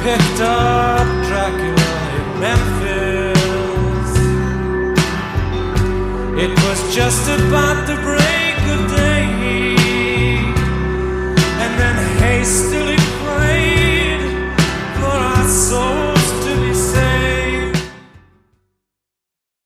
picked up Dracula in Memphis. It was just about to break.